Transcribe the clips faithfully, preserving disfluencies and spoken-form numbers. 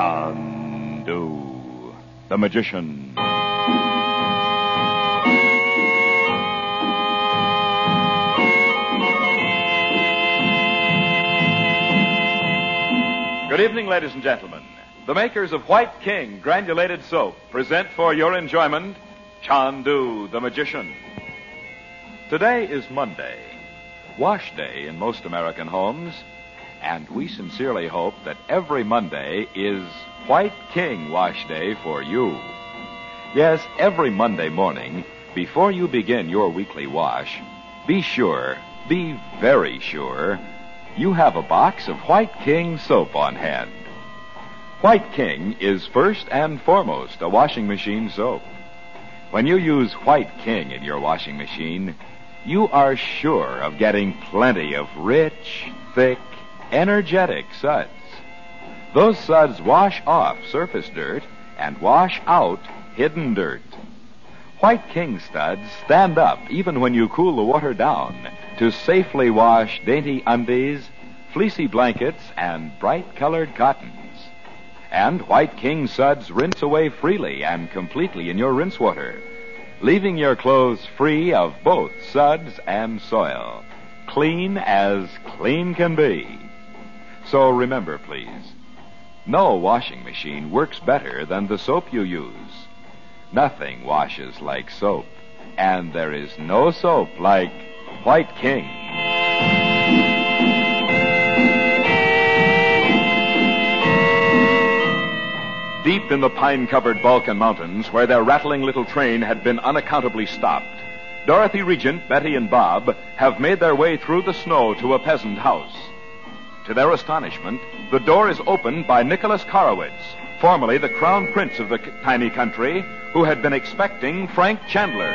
Chandu, the magician. Good evening, ladies and gentlemen. The makers of White King granulated soap present for your enjoyment Chandu, the magician. Today is Monday, wash day in most American homes, and we sincerely hope that every Monday is White King wash day for you. Yes, every Monday morning, before you begin your weekly wash, be sure, be very sure, you have a box of White King soap on hand. White King is first and foremost a washing machine soap. When you use White King in your washing machine, you are sure of getting plenty of rich, thick, energetic suds. Those suds wash off surface dirt and wash out hidden dirt. White King studs stand up even when you cool the water down to safely wash dainty undies, fleecy blankets, and bright-colored cottons. And White King suds rinse away freely and completely in your rinse water, leaving your clothes free of both suds and soil, clean as clean can be. So remember, please, no washing machine works better than the soap you use. Nothing washes like soap, and there is no soap like White King. Deep in the pine-covered Balkan Mountains, where their rattling little train had been unaccountably stopped, Dorothy Regent, Betty, and Bob have made their way through the snow to a peasant house. To their astonishment, the door is opened by Nicholas Korowitz, formerly the crown prince of the tiny country, who had been expecting Frank Chandler.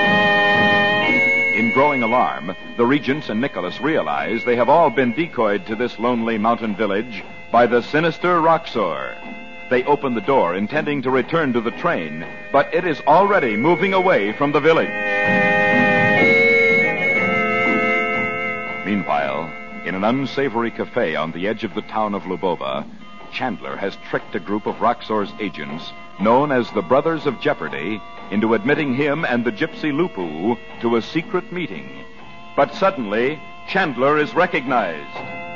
In growing alarm, the Regents and Nicholas realize they have all been decoyed to this lonely mountain village by the sinister Roxor. They open the door, intending to return to the train, but it is already moving away from the village. Meanwhile, in an unsavory cafe on the edge of the town of Lubova, Chandler has tricked a group of Roxor's agents, known as the Brothers of Jeopardy, into admitting him and the gypsy Lupu to a secret meeting. But suddenly, Chandler is recognized.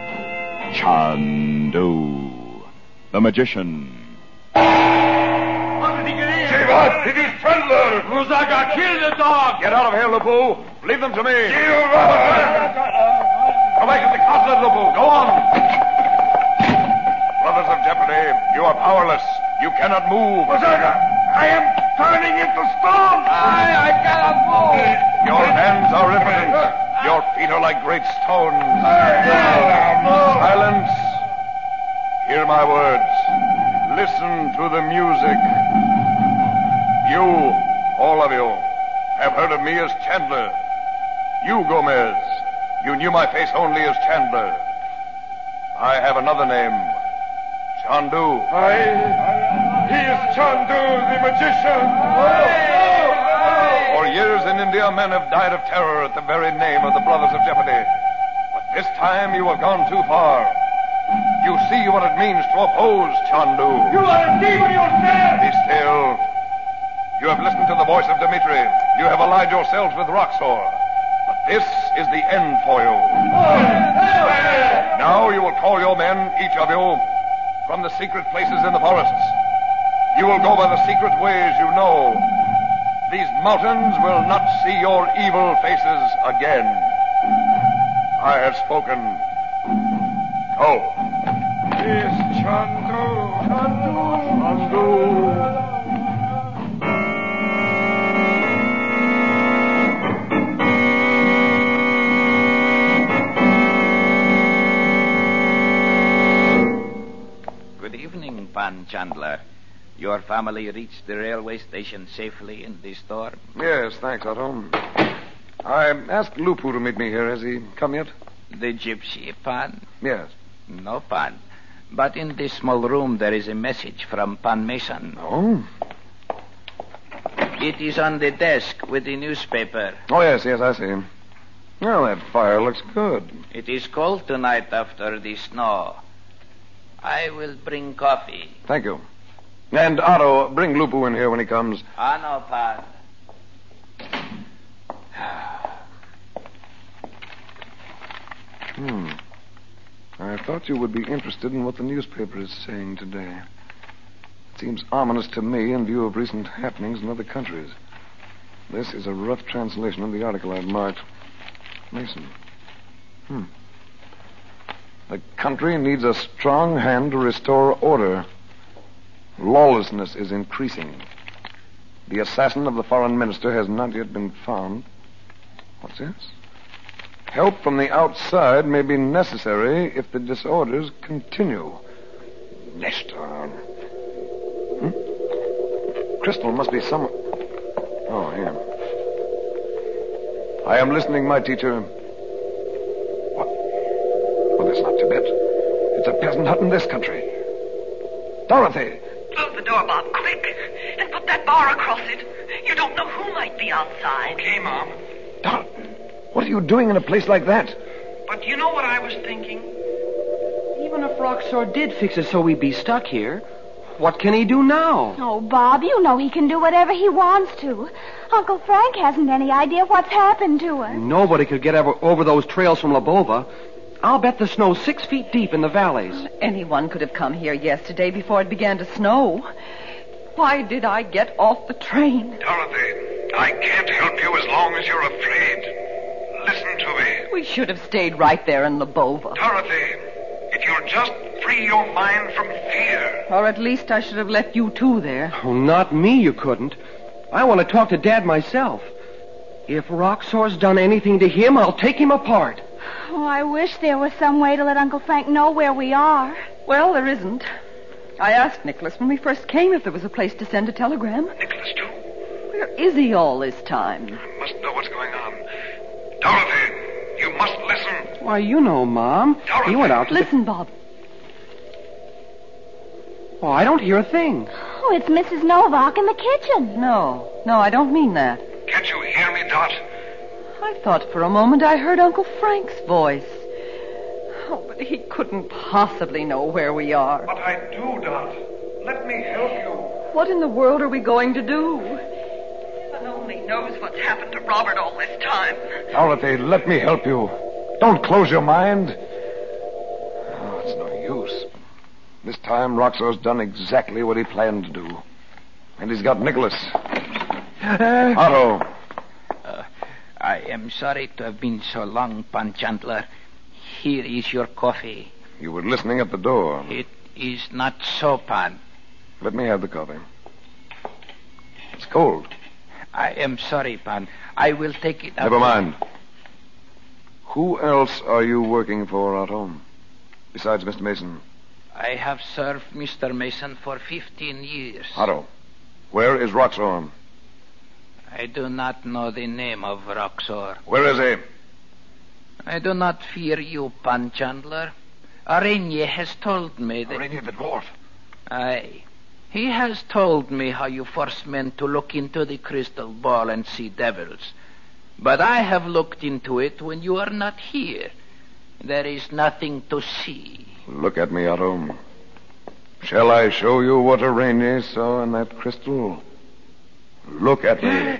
Chandu, the magician. How did he get in? Shiva, it is Chandler! Muzaga, kill the dog! Get out of here, Lupu. Leave them to me. Shiva! Go back to the closet, Lupu. Go on. Brothers of Jeopardy, you are powerless. You cannot move. Muzaga, I am turning into stone! I, I cannot move! Your hands are impotent. Your feet are like great stones. Silence. Hear my words. Listen to the music. You, all of you, have heard of me as Chandler. You, Gomez, you knew my face only as Chandler. I have another name, Chandu. I... He is Chandu, the magician! For years in India, men have died of terror at the very name of the Brothers of Jeopardy. But this time you have gone too far. You see what it means to oppose Chandu. You are a demon yourself! Be still. You have listened to the voice of Dmitri. You have allied yourselves with Roxor. But this is the end for you. Now you will call your men, each of you, from the secret places in the forests. You will go by the secret ways you know. These mountains will not see your evil faces again. I have spoken. Go. Yes, Chandu. Chandu. Chandu. Good evening, Pan Chandler. Your family reached the railway station safely in the storm? Yes, thanks, Otto. I asked Lupu to meet me here. Has he come yet? The gypsy, Pan? Yes. No, Pan. But in this small room there is a message from Pan Mason. Oh? It is on the desk with the newspaper. Oh, yes, yes, I see. Well, that fire looks good. It is cold tonight after the snow. I will bring coffee. Thank you. And Otto, bring Lupu in here when he comes. Ah, no, Pan. Hmm. I thought you would be interested in what the newspaper is saying today. It seems ominous to me in view of recent happenings in other countries. This is a rough translation of the article I've marked. Mason. Hmm. The country needs a strong hand to restore order. Lawlessness is increasing. The assassin of the foreign minister has not yet been found. What's this? Help from the outside may be necessary if the disorders continue. Nestor. Hmm? Crystal must be somewhere. Oh, here. I am listening, my teacher. What? Well, that's not Tibet. It's a peasant hut in this country. Dorothy! Close the door, Bob, quick. And put that bar across it. You don't know who might be outside. Okay, Mom. Dor- what are you doing in a place like that? But you know what I was thinking? Even if Roxor did fix it so we'd be stuck here, what can he do now? Oh, Bob, you know he can do whatever he wants to. Uncle Frank hasn't any idea what's happened to us. Nobody could get over, over those trails from Labova. I'll bet the snow's six feet deep in the valleys. Anyone could have come here yesterday before it began to snow. Why did I get off the train? Dorothy, I can't help you as long as you're afraid. Listen to me. We should have stayed right there in Labova. Dorothy, if you'll just free your mind from fear. Or at least I should have left you two there. Oh, not me, you couldn't. I want to talk to Dad myself. If Roxor's done anything to him, I'll take him apart. Oh, I wish there was some way to let Uncle Frank know where we are. Well, there isn't. I asked Nicholas when we first came if there was a place to send a telegram. Nicholas, too? Where is he all this time? I must know what's going on. Dorothy, you must listen. Why, you know, Mom. Dorothy. He went out to Listen, Bob. The... Oh, I don't hear a thing. Oh, it's Missus Novak in the kitchen. No, no, I don't mean that. Can't you hear me, Dot? I thought for a moment I heard Uncle Frank's voice. Oh, but he couldn't possibly know where we are. But I do, Dot. Let me help you. What in the world are we going to do? Heaven only knows what's happened to Robert all this time. Dorothy, let me help you. Don't close your mind. Oh, it's no use. This time, Roxor's done exactly what he planned to do. And he's got Nicholas. Otto. Uh, I am sorry to have been so long, Pan Chandler. Here is your coffee. You were listening at the door. It is not so, Pan. Let me have the coffee. It's cold. I am sorry, Pan. I will take it out. Never mind. Who else are you working for, Otto? Besides Mister Mason? I have served Mister Mason for fifteen years. Otto, where is Roxor? I do not know the name of Roxor. Where is he? I do not fear you, Pan Chandler. Araignée has told me that... Araignée the dwarf. Aye. He has told me how you force men to look into the crystal ball and see devils. But I have looked into it when you are not here. There is nothing to see. Look at me, Otto. Shall I show you what Araignée saw in that crystal? Look at me.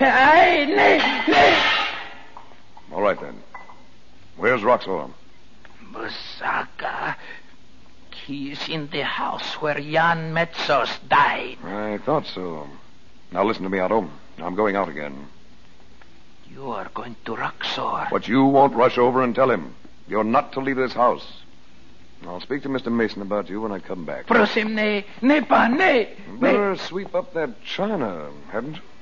All right, then. Where's Roxor? Busaka. He is in the house where Jan Metzos died. I thought so. Now listen to me, Otto. I'm going out again. You are going to Roxor. But you won't rush over and tell him. You're not to leave this house. I'll speak to Mister Mason about you when I come back. Prosim ne, ne pa, ne. Better sweep up that china, hadn't you?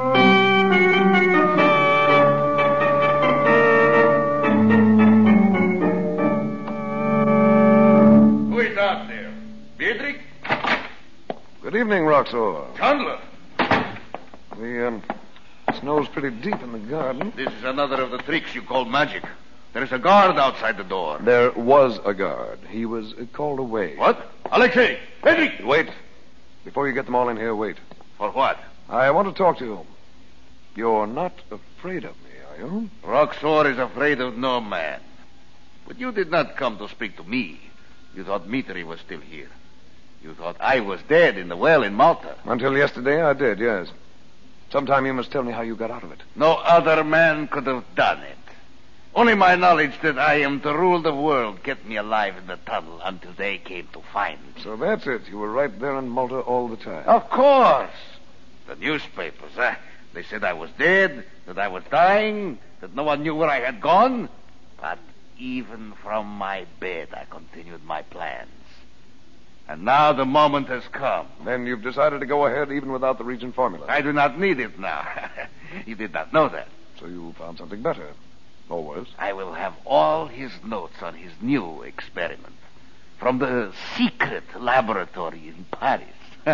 Who is out there? Beatrix? Good evening, Roxor. Chandler. The um, snow's pretty deep in the garden. This is another of the tricks you call magic. There is a guard outside the door. There was a guard. He was uh, called away. What? Alexei! Beatrix! Wait. Before you get them all in here, wait. For what? I want to talk to you. You're not afraid of me, are you? Roxor is afraid of no man. But you did not come to speak to me. You thought Mitri was still here. You thought I was dead in the well in Malta. Until yesterday, I did, yes. Sometime you must tell me how you got out of it. No other man could have done it. Only my knowledge that I am to rule the world kept me alive in the tunnel until they came to find me. So that's it. You were right there in Malta all the time. Of course. The newspapers, eh? They said I was dead, that I was dying, that no one knew where I had gone. But even from my bed, I continued my plans. And now the moment has come. Then you've decided to go ahead even without the Regent formula. I do not need it now. You did not know that. So you found something better. Or worse. I will have all his notes on his new experiment. From the secret laboratory in Paris.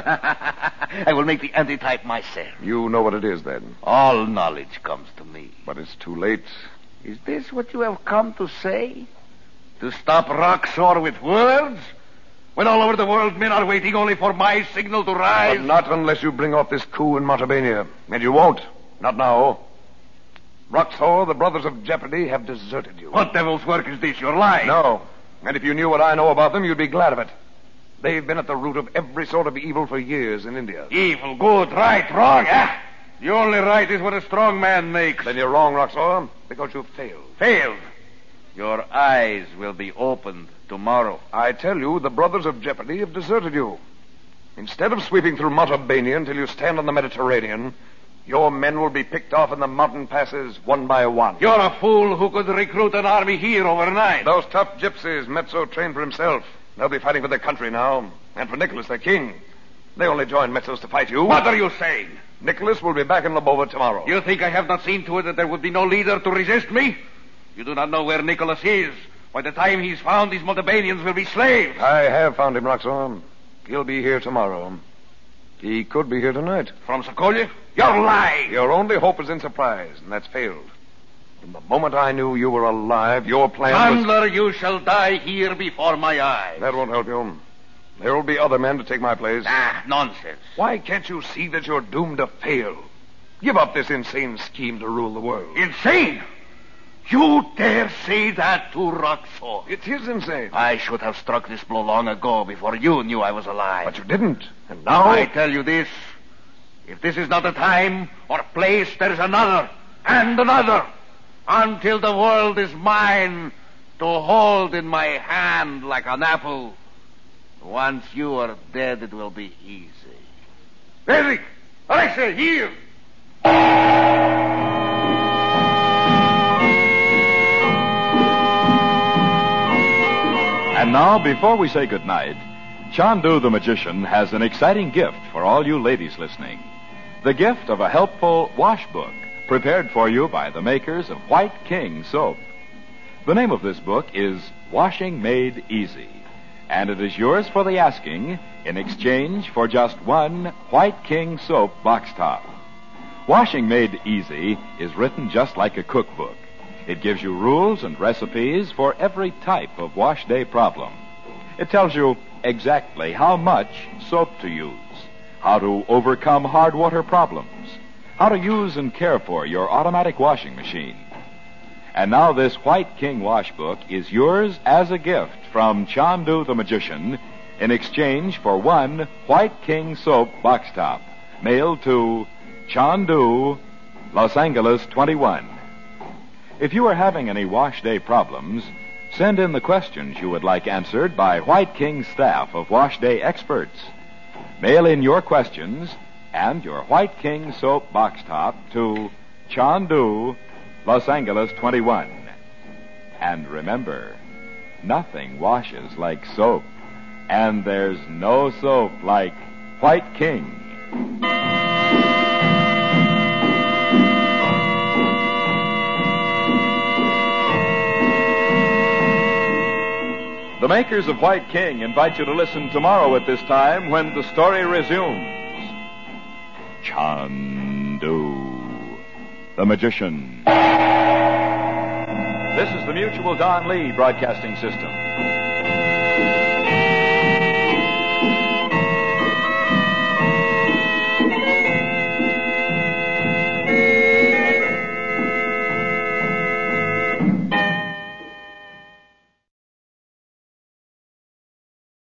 I will make the antitype myself. You know what it is, then? All knowledge comes to me. But it's too late. Is this what you have come to say? To stop Roxor with words? When all over the world men are waiting only for my signal to rise? But not unless you bring off this coup in Montabania. And you won't. Not now. Roxor, the Brothers of Jeopardy, have deserted you. What devil's work is this? You're lying. No. And if you knew what I know about them, you'd be glad of it. They've been at the root of every sort of evil for years in India. Evil, good, right, wrong, eh? The only right is what a strong man makes. Then you're wrong, Roxor, because you failed. Failed? Your eyes will be opened tomorrow. I tell you, the Brothers of Jeopardy have deserted you. Instead of sweeping through Montabania until you stand on the Mediterranean, your men will be picked off in the mountain passes one by one. You're a fool who could recruit an army here overnight. Those tough gypsies Mezzo trained for himself. They'll be fighting for their country now, and for Nicholas, their king. They only joined Mezzo's to fight you. What are you saying? Nicholas will be back in Lobova tomorrow. You think I have not seen to it that there would be no leader to resist me? You do not know where Nicholas is. By the time he's found, these Montabanians will be slaves. I have found him, Roxor. He'll be here tomorrow. He could be here tonight. From Sokolia? You're lying. Your only hope is in surprise, and that's failed. From the moment I knew you were alive, your plan Chandler, was... you shall die here before my eyes. That won't help you. There will be other men to take my place. Ah, nonsense. Why can't you see that you're doomed to fail? Give up this insane scheme to rule the world. Insane? You dare say that to Roxor? It is insane. I should have struck this blow long ago before you knew I was alive. But you didn't. And now... I tell you this. If this is not the time or place, there's another and another until the world is mine to hold in my hand like an apple. Once you are dead, it will be easy. Eric! Alexei, here! And now, before we say goodnight, Chandu the Magician has an exciting gift for all you ladies listening. The gift of a helpful wash book prepared for you by the makers of White King soap. The name of this book is Washing Made Easy, and it is yours for the asking in exchange for just one White King soap box top. Washing Made Easy is written just like a cookbook. It gives you rules and recipes for every type of wash day problem. It tells you exactly how much soap to use, how to overcome hard water problems, how to use and care for your automatic washing machine. And now this White King wash book is yours as a gift from Chandu the Magician in exchange for one White King soap box top, mailed to Chandu, Los Angeles twenty-one. If you are having any wash day problems, send in the questions you would like answered by White King's staff of wash day experts. Mail in your questions and your White King soap box top to Chandu, Los Angeles twenty-one. And remember, nothing washes like soap, and there's no soap like White King. The makers of White King invite you to listen tomorrow at this time when the story resumes. Chandu, the Magician. This is the Mutual Don Lee Broadcasting System.